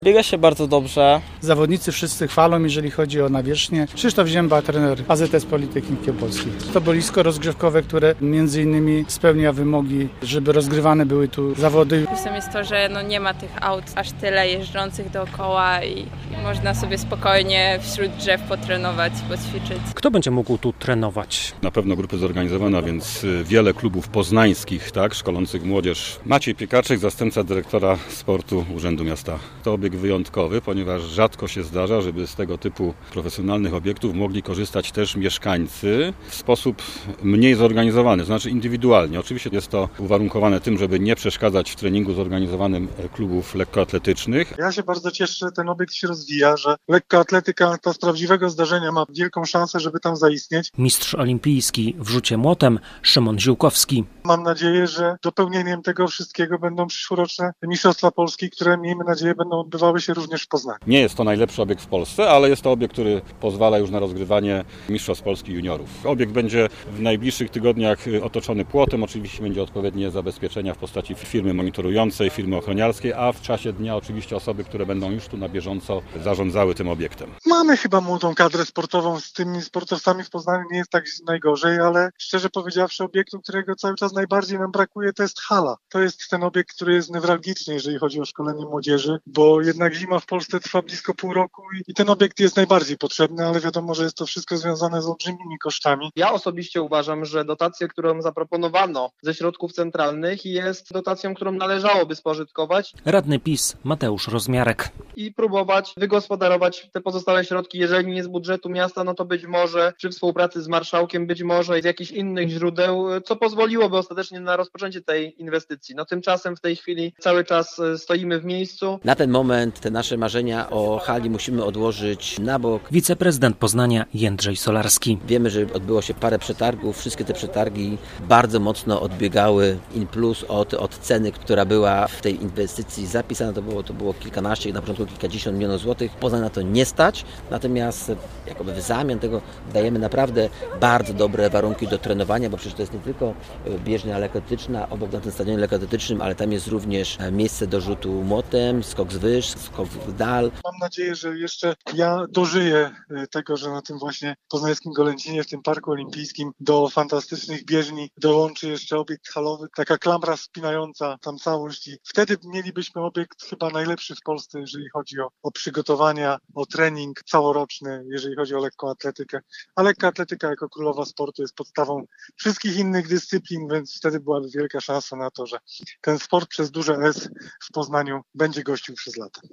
Biega się bardzo dobrze. Zawodnicy wszyscy chwalą, jeżeli chodzi o nawierzchnię. Krzysztof Zięba, trener AZS Politechniki Opolskiej. To boisko rozgrzewkowe, które między innymi spełnia wymogi, żeby rozgrywane były tu zawody. Plusem jest to, że nie ma tych aut aż tyle jeżdżących dookoła i można sobie spokojnie wśród drzew potrenować, poćwiczyć. Kto będzie mógł tu trenować? Na pewno grupy zorganizowane, więc wiele klubów poznańskich, tak, szkolących młodzież. Maciej Piekaczek, zastępca dyrektora sportu Urzędu Miasta. To obiekt wyjątkowy, ponieważ rzadko się zdarza, żeby z tego typu profesjonalnych obiektów mogli korzystać też mieszkańcy w sposób mniej zorganizowany, to znaczy indywidualnie. Oczywiście jest to uwarunkowane tym, żeby nie przeszkadzać w treningu zorganizowanym klubów lekkoatletycznych. Ja się bardzo cieszę, że ten obiekt się rozwija, że lekkoatletyka to z prawdziwego zdarzenia ma wielką szansę, żeby tam zaistnieć. Mistrz olimpijski w rzucie młotem Szymon Ziółkowski. Mam nadzieję, że dopełnieniem tego wszystkiego będą przyszłoroczne Mistrzostwa Polski, które miejmy nadzieję będą odbywały się również w Poznaniu. Nie jest to najlepszy obiekt w Polsce, ale jest to obiekt, który pozwala już na rozgrywanie Mistrzostw Polski juniorów. Obiekt będzie w najbliższych tygodniach otoczony płotem, oczywiście będzie odpowiednie zabezpieczenia w postaci firmy monitorującej, firmy ochroniarskiej, a w czasie dnia oczywiście osoby, które będą już tu na bieżąco zarządzały tym obiektem. Mamy chyba młodą kadrę sportową, z tymi sportowcami w Poznaniu nie jest tak najgorzej, ale szczerze powiedziawszy obiektu, którego cały czas najbardziej nam brakuje, to jest hala. To jest ten obiekt, który jest newralgiczny, jeżeli chodzi o szkolenie młodzieży, bo jednak zima w Polsce trwa blisko pół roku i ten obiekt jest najbardziej potrzebny, ale wiadomo, że jest to wszystko związane z olbrzymimi kosztami. Ja osobiście uważam, że dotację, którą zaproponowano ze środków centralnych jest dotacją, którą należałoby spożytkować. Radny PiS Mateusz Rozmiarek. I próbować wygospodarować te pozostałe środki, jeżeli nie z budżetu miasta, no to być może przy współpracy z marszałkiem, być może z jakichś innych źródeł, co pozwoliłoby ostatecznie na rozpoczęcie tej inwestycji. No tymczasem w tej chwili cały czas stoimy w miejscu. Na ten moment te nasze marzenia o hali musimy odłożyć na bok. Wiceprezydent Poznania Jędrzej Solarski. Wiemy, że odbyło się parę przetargów. Wszystkie te przetargi bardzo mocno odbiegały in plus od ceny, która była w tej inwestycji zapisana. To było kilkanaście, na początku kilkadziesiąt milionów złotych. Poznań na to nie stać, natomiast jakoby w zamian tego dajemy naprawdę bardzo dobre warunki do trenowania, bo przecież to jest nie tylko bieżnia lekkoatletyczna, obok na tym stadionie lekkoatletycznym, ale tam jest również miejsce do rzutu młotem, skok z wyż, skok w dal. Mam nadzieję, że jeszcze ja dożyję tego, że na tym właśnie poznańskim Golęcinie, w tym Parku Olimpijskim do fantastycznych bieżni dołączy jeszcze obiekt halowy, taka klamra spinająca tam całość i wtedy mielibyśmy obiekt chyba najlepszy w Polsce, jeżeli chodzi o przygotowania, o trening całoroczny, jeżeli chodzi o lekkoatletykę. A lekkoatletyka jako królowa sportu jest podstawą wszystkich innych dyscyplin, więc wtedy byłaby wielka szansa na to, że ten sport przez duże S w Poznaniu będzie gościł przez lata.